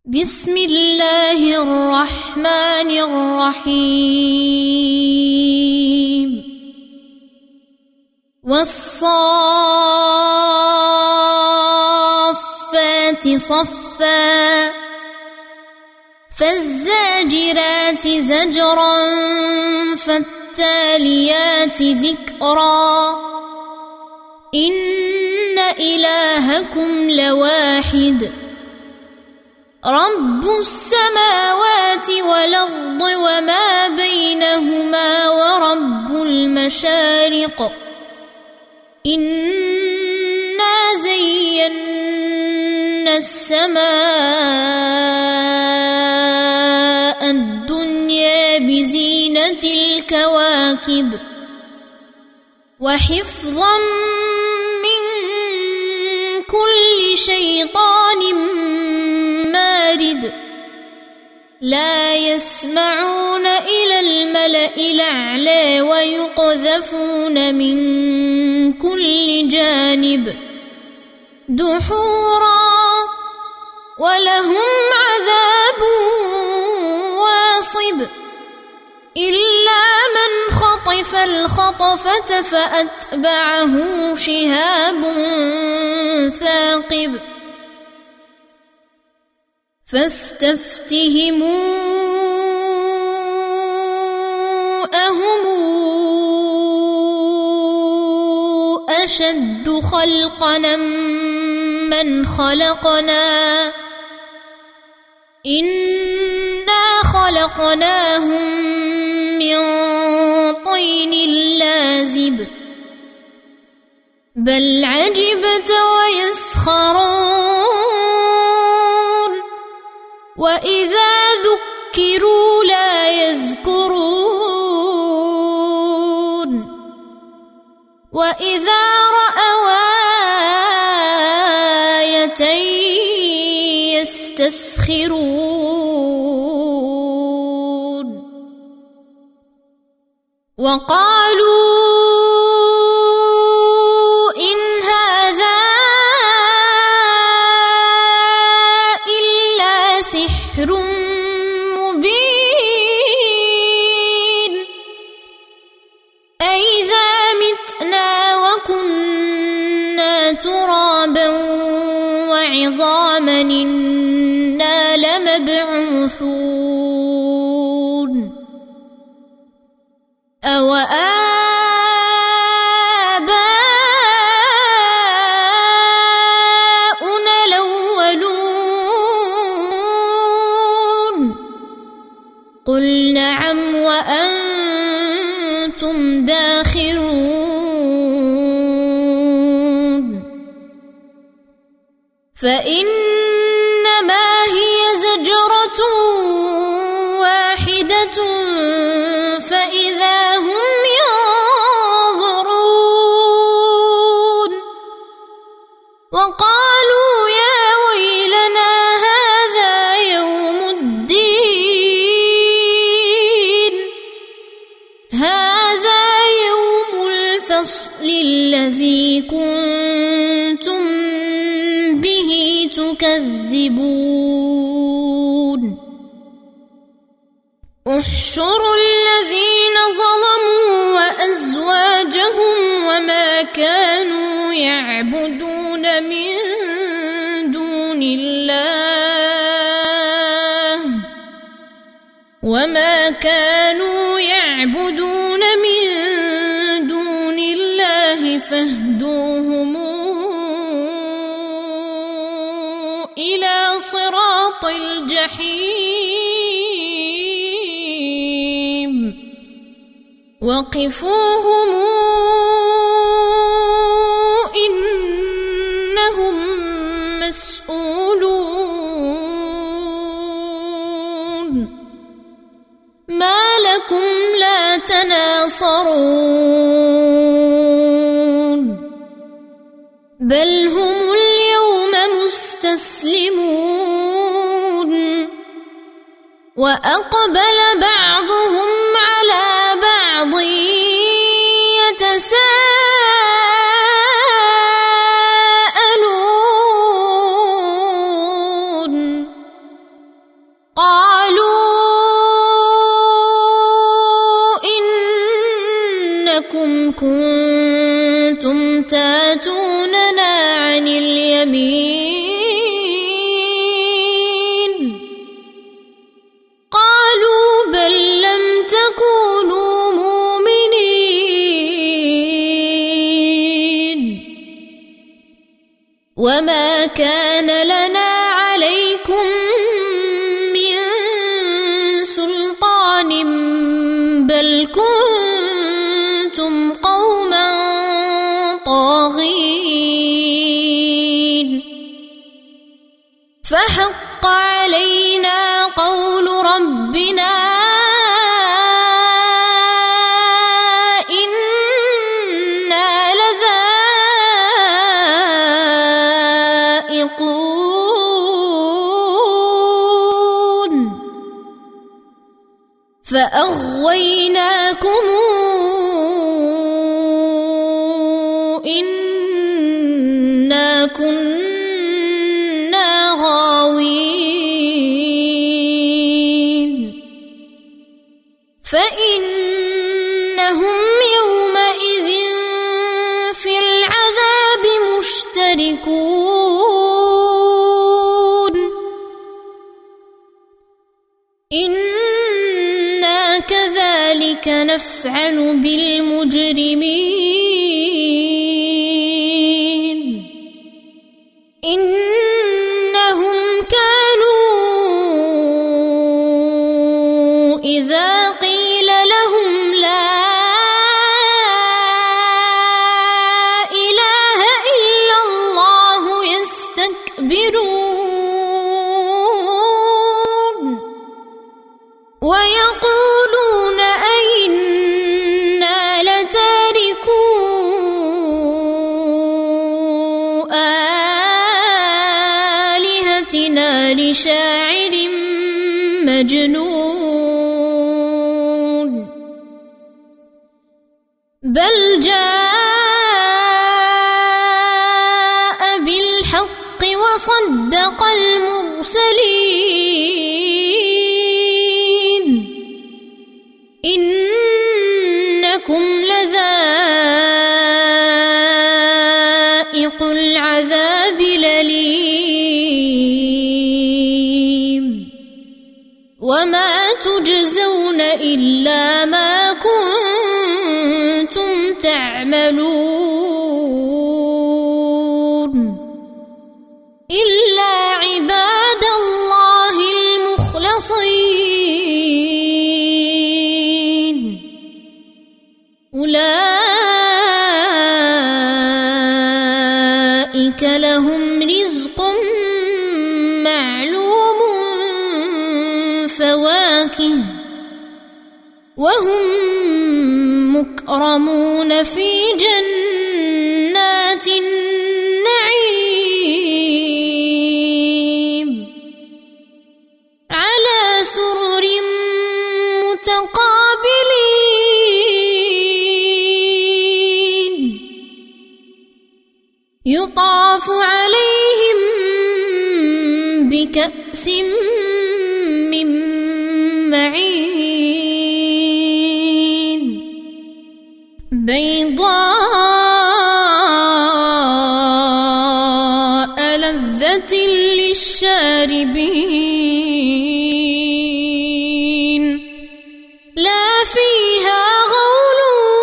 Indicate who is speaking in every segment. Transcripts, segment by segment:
Speaker 1: بسم الله الرحمن الرحيم والصافات صفا فالزاجرات زجرا فالتاليات ذكرا إن إلهكم لواحد رب السماوات والأرض وما بينهما ورب المشارق إنا زينا السماء الدنيا بزينة الكواكب وحفظا من كل شيطان مارد لا يسمعون إلى الملأ الأعلى ويقذفون من كل جانب دحورا ولهم عذاب واصب إلا من خطف الخطفة فأتبعه شهاب ثاقب فاستفتهموا أهم أشد خلقنا من خلقنا إنا خلقناهم من طين لازب بل عجبت ويسخرون وإذا ذكروا لا يذكرون وإذا رأوا آية يستسخرون وقالوا إن هذا إلا سحر مبين أإذا متنا وكنا ترابا وعظاما إنا لمبعوثون أوآباؤنا الأولون قل نعم وأنتم داخرون فإنما هي زجرة واحدة فإذا هم ينظرون وقالوا يا ويلنا هذا يوم الدين هذا يوم الفصل الذي كنتم به تكذبون احشروا الذين ظلموا وأزواجهم وما كانوا يعبدون من دون الله فاهدوهم إلى صراط الجحيم وقفوهم إنهم مسؤولون ما لكم لا تناصرون بل هم اليوم مستسلمون وأقبل بعضهم على بعض يتساءلون كنتم تاتوننا عن اليمين قالوا بل لم تكونوا مؤمنين وما كان لنا عليكم من سلطان بل كنتم قوما طاغين فحق علينا قول ربنا إنا لذائقون فأغويناكم إنا كنا غاوين فإنهم يومئذ في العذاب مشتركون إنا كذلك نفعل بالمجرمين إنهم كانوا إذا قيل لهم لا إله إلا الله يستكبرون ويقولون أئنا لتاركو آلهتنا لشاعر مجنون بل جاء بالحق وصدق المرسلين إنكم لذائق العذاب الأليم وما تجزون إلا ما كنتم تعملون إلا عباد الله المخلصين أولئك لهم رزق معلوم فواكه وهم مكرمون في جنات النعيم على سرر متقابلين يطاف عليهم بكأس من معين بيضاء لذة للشاربين لا فيها غول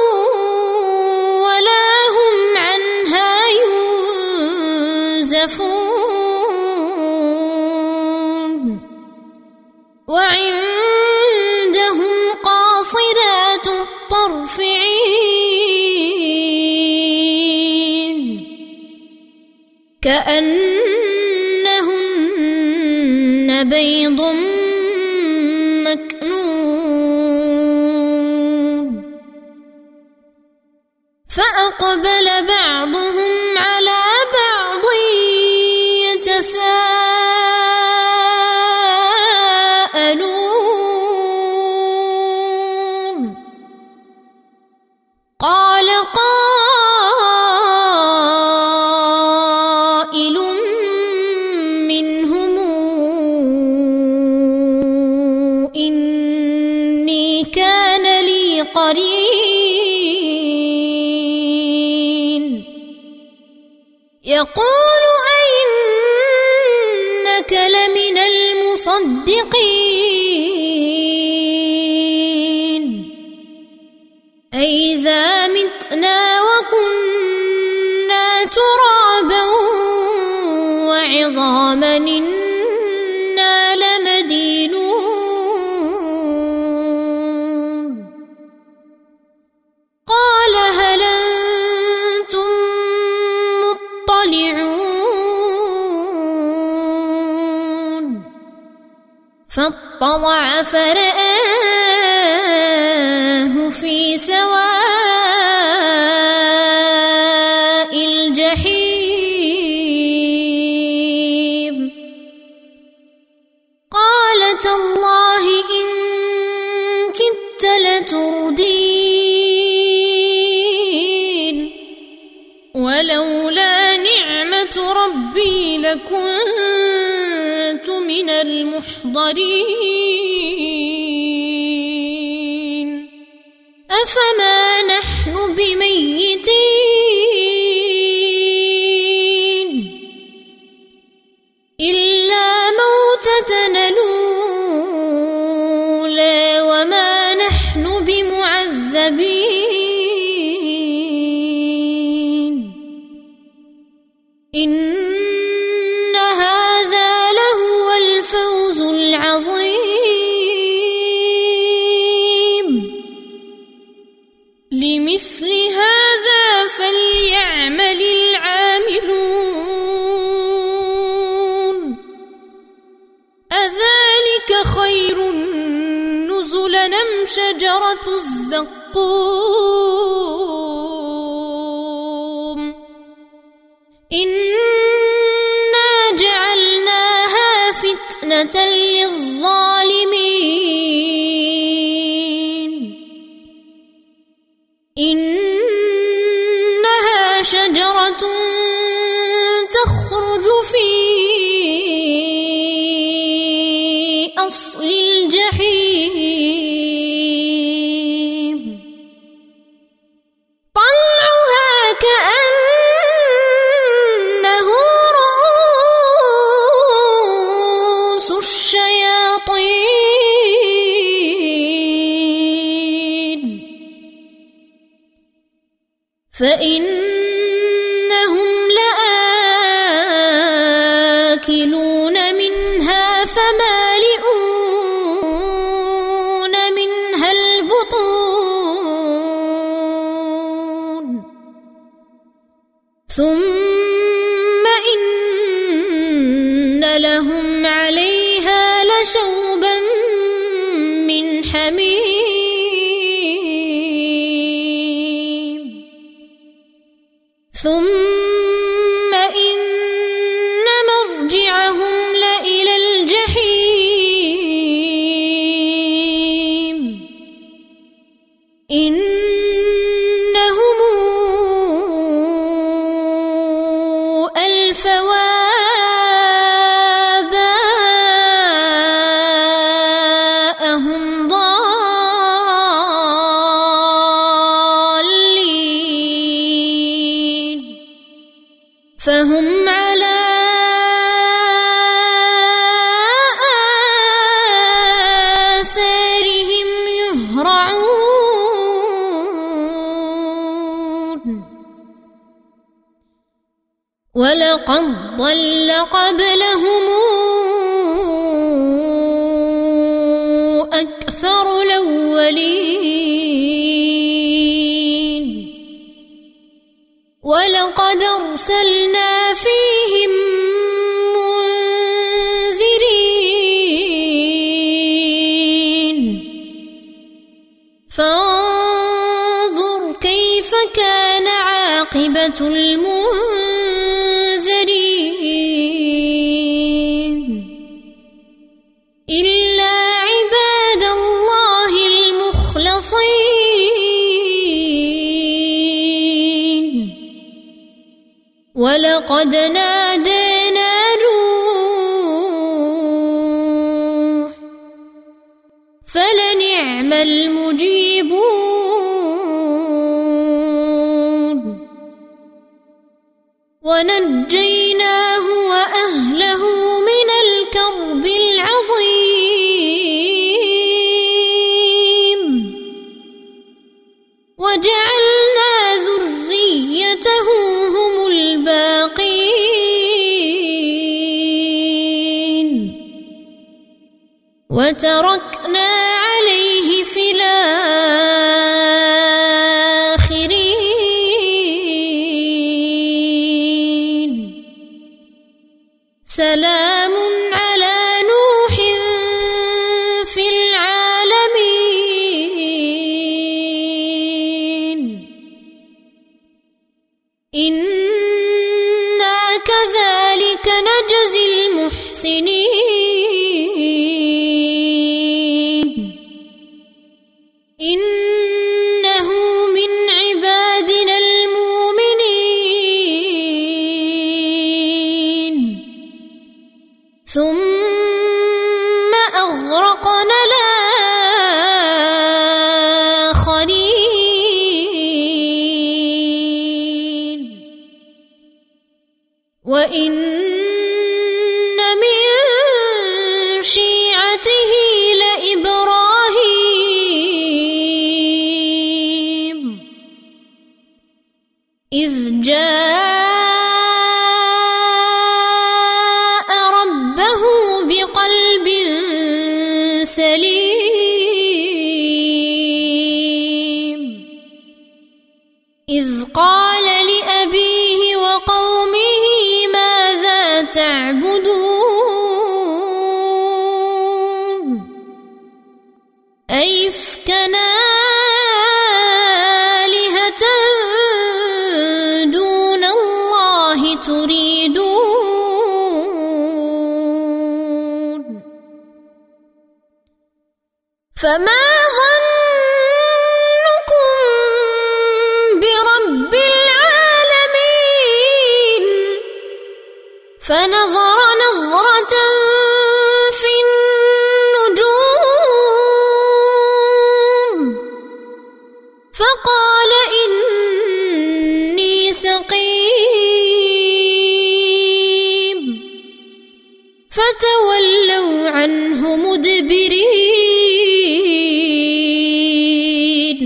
Speaker 1: ولا هم عنها ينزفون وعندهم قاصرات الطرف عين كأنهن بيض مكنون فأقبل بعضهم على بعض يتساءلون قال قائل منهم إني كان لي قرين يقول أئنك لمن المصدقين أئذا متنا وكنا ترابا وعظاما إنا لمدينون قال هل أنتم مطلعون فاطلع فرآه في سواء الجحيم قال تالله إن كدت لتردين ولولا نعمة ربي لكنت من المحضرين أفما نحن بميتين إلا موتتنا الأولى وما نحن بمعذبين إن هذا لهو الفوز العظيم لمثل هذا فليعمل العاملون أذلك خير نزلا أم شجرة الزقوم إنا جعلناها فتنة للظالمين إنها شجرة تخرج في أصل الجحيم طلعها كأنه رؤوس الشياطين فإنهم لآكلون منها فمالئون منها البطون ثم إن لهم عليها لشوبا من حميم ثم إن مرجعهم لإلى الجحيم إنهم ألفوا آباءهم ضالين فهم على آثارهم يهرعون ولقد ضل قبلهم أكثر الأولين ولقد أرسلنا فيهم منذرين فانظر كيف كان عاقبة المنذرين إلا عباد الله المخلصين ولقد نادانا نوح فلنعم المجيبون ونجيناه وأهله من الكرب العظيم وجعلنا ذريته هم الباقين وتركنا عليه في الآخرين سلام على نوح في العالمين إنا كذلك نجزي المحسنين إنه من عبادنا المؤمنين ثم أغرقنا الآخرين وإن من شيعته لإبراهيم إذ جاء ربه بقلب سليم إذ قال لأبيه وقومه ماذا تعبدون أئفكا آلهة دون الله تريدون فما ظنكم برب العالمين فنظر نظرة في النجوم فقال إني سقيم فتولوا عنه مدبرين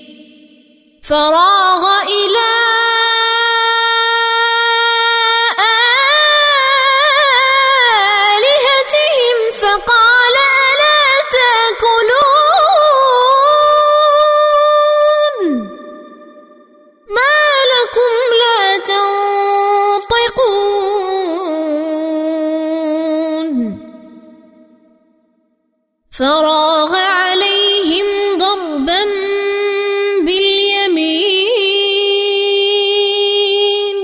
Speaker 1: فراغ إلى آلهتهم فقال ألا تأكلون ما لكم لا تنطقون فراغ عليهم ضربا باليمين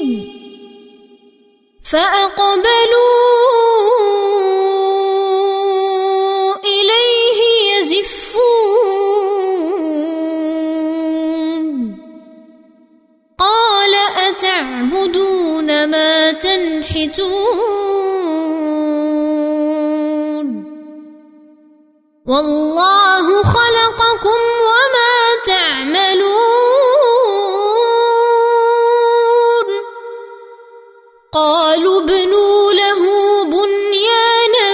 Speaker 1: فأقبلوا إليه يزفون قال أتعبدون ما تنحتون والله خلقكم وما تعملون قالوا ابنوا له بنيانا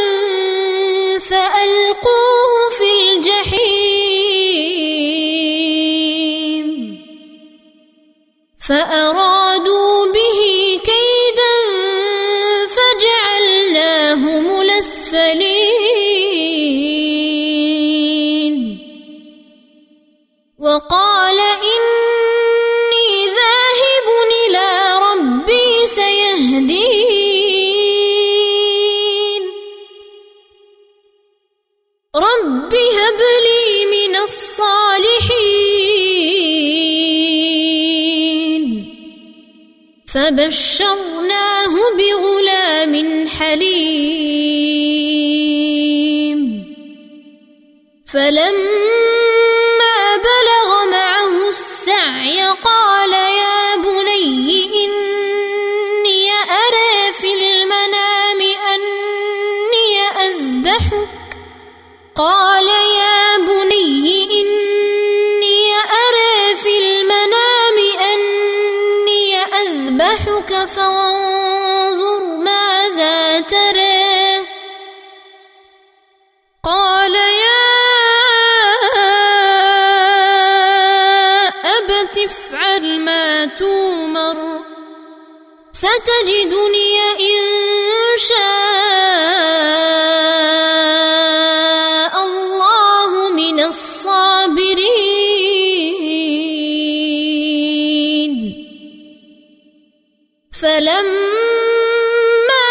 Speaker 1: فألقوه في الجحيم فأرادوا به كيدا فجعلناهم الأسفلين وقال إني ذاهب إلى ربي سيهدين رب هب لي من الصالحين فبشرناه بغلام حليم فلما بلغ معه السعي قال يا بني إني أرى في المنام أني أذبحك قال يا بني إني أرى في المنام أني أذبحك فانظر ستجدني إن شاء الله من الصابرين فلما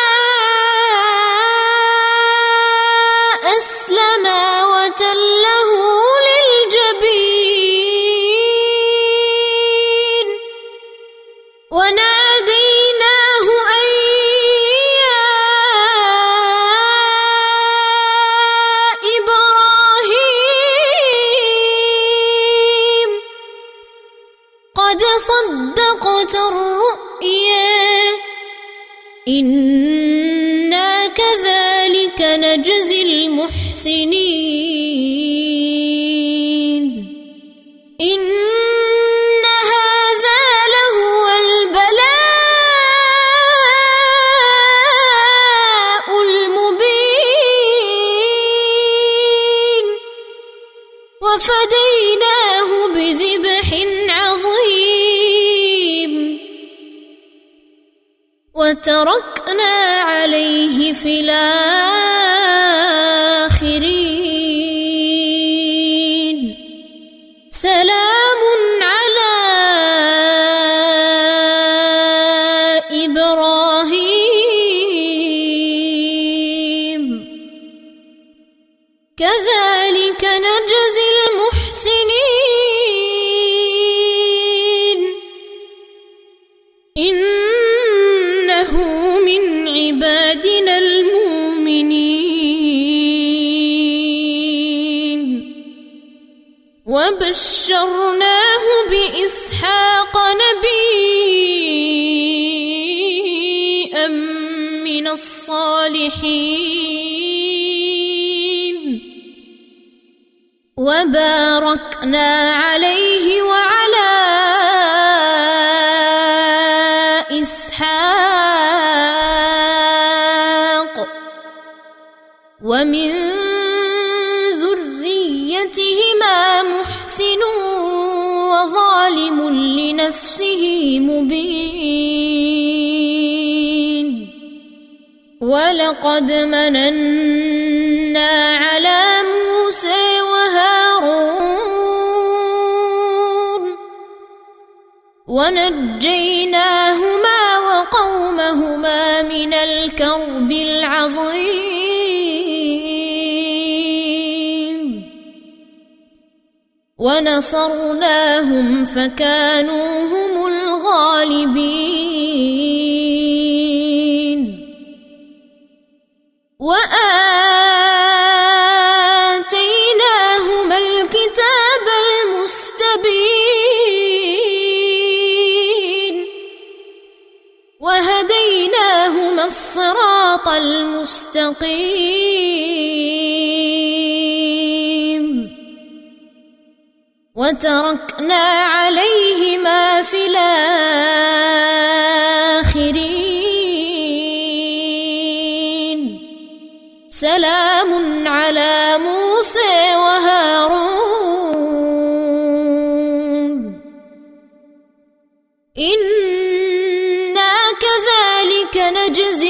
Speaker 1: أسلما وتله للجبين وناديناه أن يا إبراهيم قد صدقت الرؤيا إنا كذلك نجزي المحسنين إن هذا لهو البلاء المبين وفديناه بذبح عظيم وتركنا عليه في الآخرين سلام على إبراهيم كذلك نجزي المحسنين إنه من عبادنا المؤمنين وبشرناه بإسحاق نبيا من الصالحين وباركنا عليه وعلى إسحاق ومن ذريتهما محسن وظالم لنفسه مبين ولقد مننا على موسى وهارون ونجيناهما وقومهما من الكرب العظيم ونصرناهم فكانوا هم الغالبين وآتيناهما الكتاب المستبين وهديناهما الصراط المستقيم وتركنا عليهما في الآخرين سلام على موسى وهارون إنا كذلك نجزي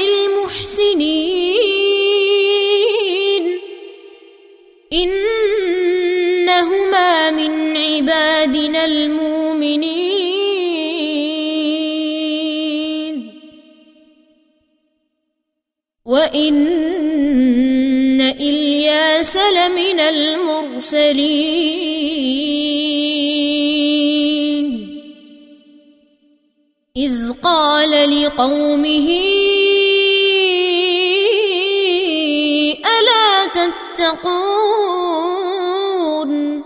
Speaker 1: المحسنين إنهما من عبادنا المؤمنين وإن إلياس لمن المرسلين إذ قال لقومه ألا تتقون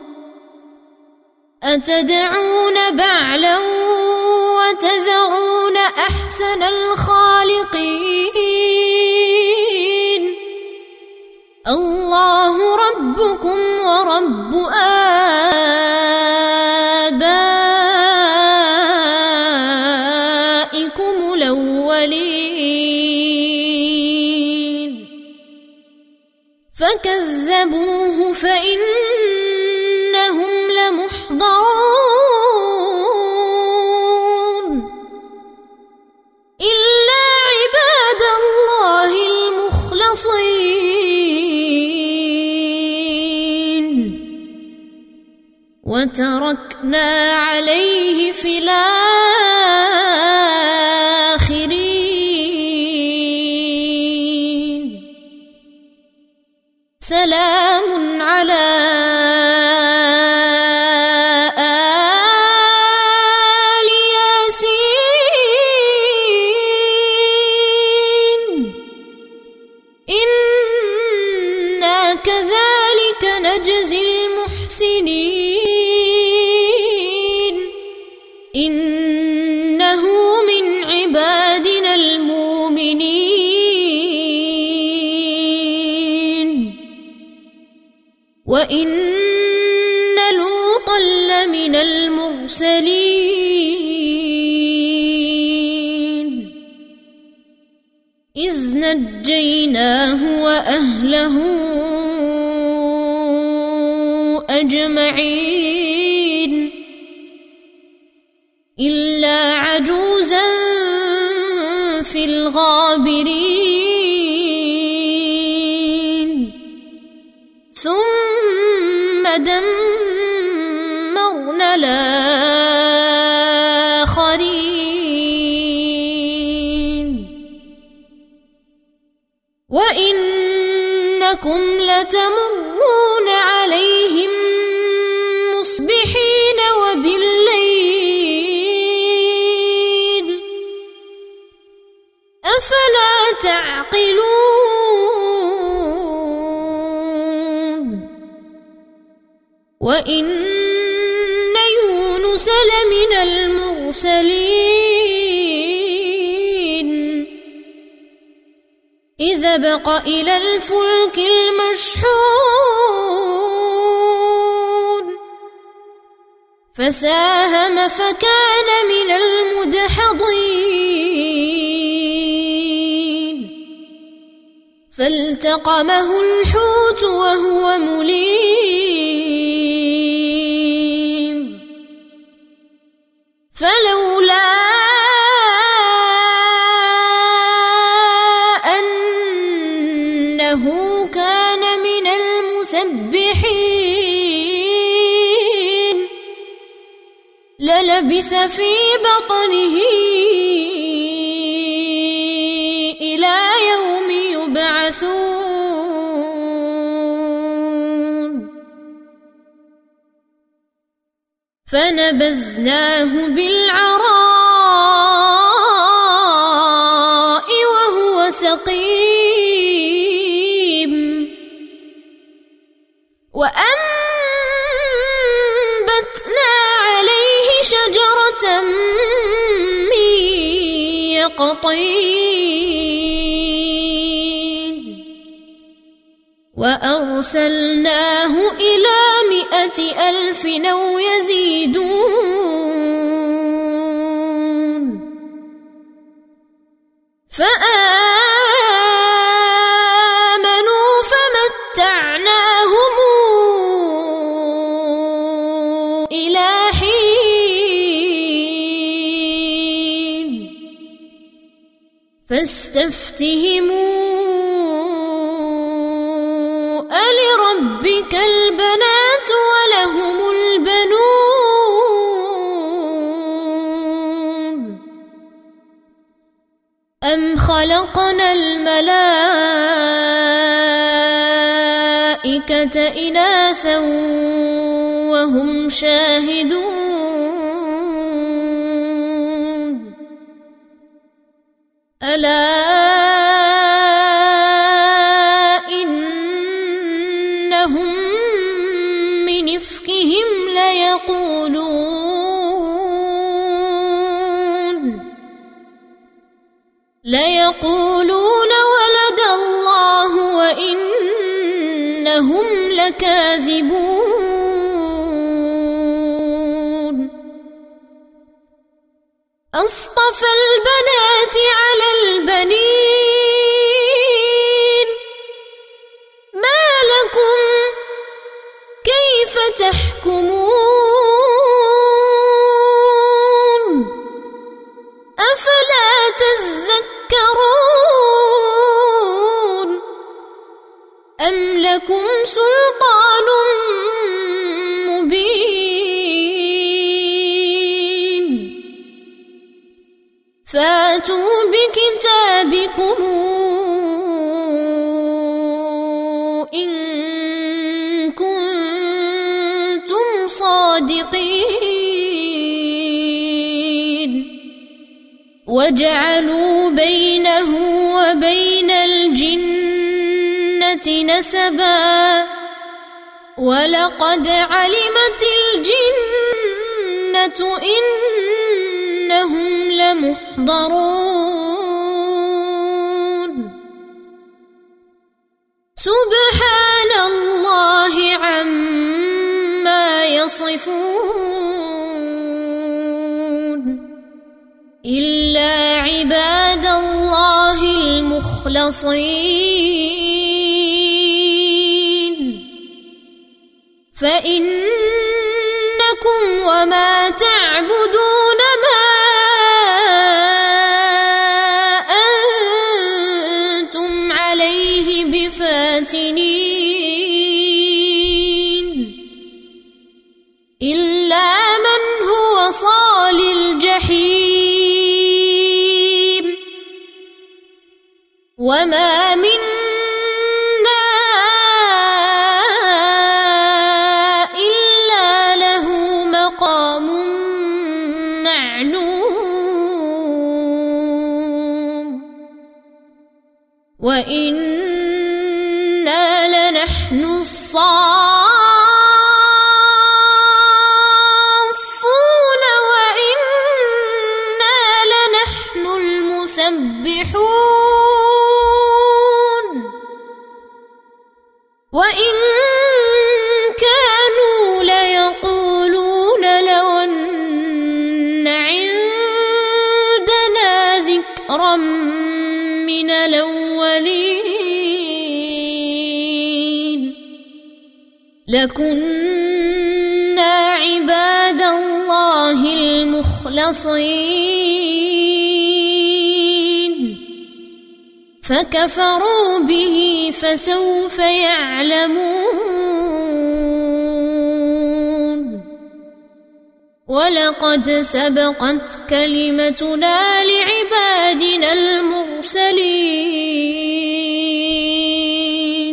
Speaker 1: أتدعون بعلا وتذرون أحسن الخالقين الله ربكم ورب آبائكم الأولين فكذبوه فإنهم لمحضرون إلا وتركنا عليه في الآخرين سلام على آل ياسين إنا كذلك نجزي المحسنين إنه من عبادنا المؤمنين وإن لوطا لمن المرسلين إذ نجيناه وأهله أجمعين إلا عجوزا في الغابرين ثم دمرنا الآخرين وإنكم لتمرون عليهم مصبحين وبالليل أفلا تعقلون وإن يونس لمن المرسلين إذ أبق إلى الفلك المشحون فساهم فكان من المدحضين فالتقمه الحوت وهو مليم فلولا أنه كان من المسبحين للبث في بطنه إلى يوم يبعثون فنبذناه بالعراء وهو سقيم وأنبتنا عليه شجرة من يقطين وأرسلناه إلى 100,000 أو يزيدون فآمنوا فمتعناهم إلى حين فاستفتهموا ألربك البنات ولهم البنون أم خلقنا الملائكة إناثا وهم شاهدون ألا إنهم من إفكهم ليقولون ولد الله وإنهم لكاذبون أصطفى البنات على البنين ما لكم كيف تحكمون أفلا تذكرون أم لكم سلطان مبين فَأْتُوا بِكِتَابِكُمْ إِن كُنتُمْ صَادِقِينَ وَجَعَلُوا بَيْنَهُ وَبَيْنَ الْجِنَّةِ نَسَبًا وَلَقَدْ عَلِمَتِ الْجِنَّةُ إِنَّهُمْ لَمُحْضَرُونَ سُبْحَانَ اللَّهِ عَمَّا يَصِفُونَ إِلَّا عِبَادَ اللَّهِ الْمُخْلَصِينَ فَإِنَّكُمْ وَمَا تَعْبُدُونَ مَا أَنْتُمْ عَلَيْهِ بِفَاتِنِينَ إِلَّا مَنْ هُوَ صَالِ الْجَحِيمِ وَمَا مِنَّا إِلَّا لَهُ مَقَامٌ مَّعْلُومٌ وَإِنَّا لَنَحْنُ الصَّافُّونَ وَإِنَّا لَنَحْنُ الْمُسَبِّحُونَ وَإِن كَانُوا لَيَقُولُونَ لَوْ أَنَّ عِندَنَا ذِكْرًا مِّنَ الْأَوَّلِينَ لَكُنَّا عِبَادَ اللَّهِ الْمُخْلَصِينَ فَكَفَرُوا بِهِ فَسَوْفَ يَعْلَمُونَ وَلَقَدْ سَبَقَتْ كَلِمَتُنَا لِعِبَادِنَا الْمُرْسَلِينَ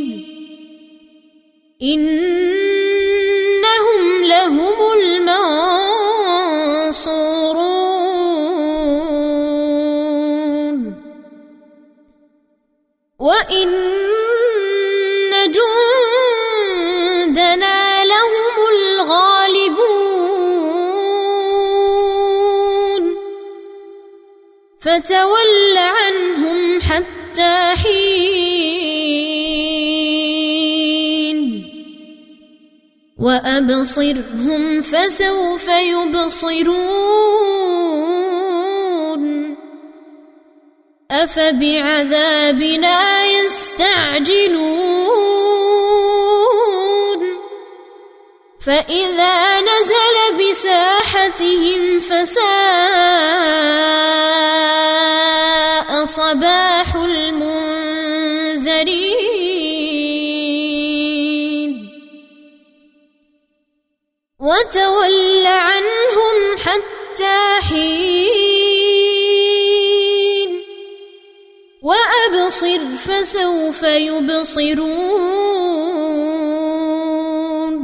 Speaker 1: إِنَّهُمْ لَهُمُ الْمَنصُورُونَ وَإِنَّ جُندَنَا لَهُمُ الْغَالِبُونَ فَتَوَلَّ عَنْهُمْ حَتَّى حِينٍ وَأَبْصِرْهُمْ فَسَوْفَ يُبْصِرُونَ أَفَبِعَذَابِنَا يَسْتَعْجِلُونَ فَإِذَا نَزَلَ بِسَاحَتِهِمْ فَسَاءَ صَبَاحُ الْمُنذَرِينَ وَتَوَلَّ عَنْهُمْ حَتَّى حِينٍ وَأَبْصِرْ فَسَوْفَ يُبْصِرُونَ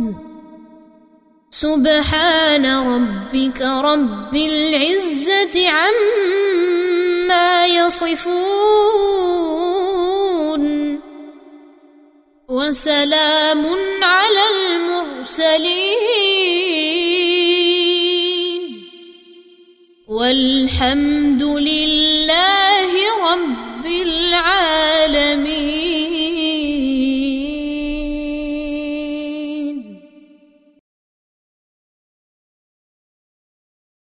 Speaker 1: سُبْحَانَ رَبِّكَ رَبِّ الْعِزَّةِ عَمَّا يَصِفُونَ وَسَلَامٌ عَلَى الْمُرْسَلِينَ وَالْحَمْدُ لِلَّهِ رَبِّ الْعَالَمِينَ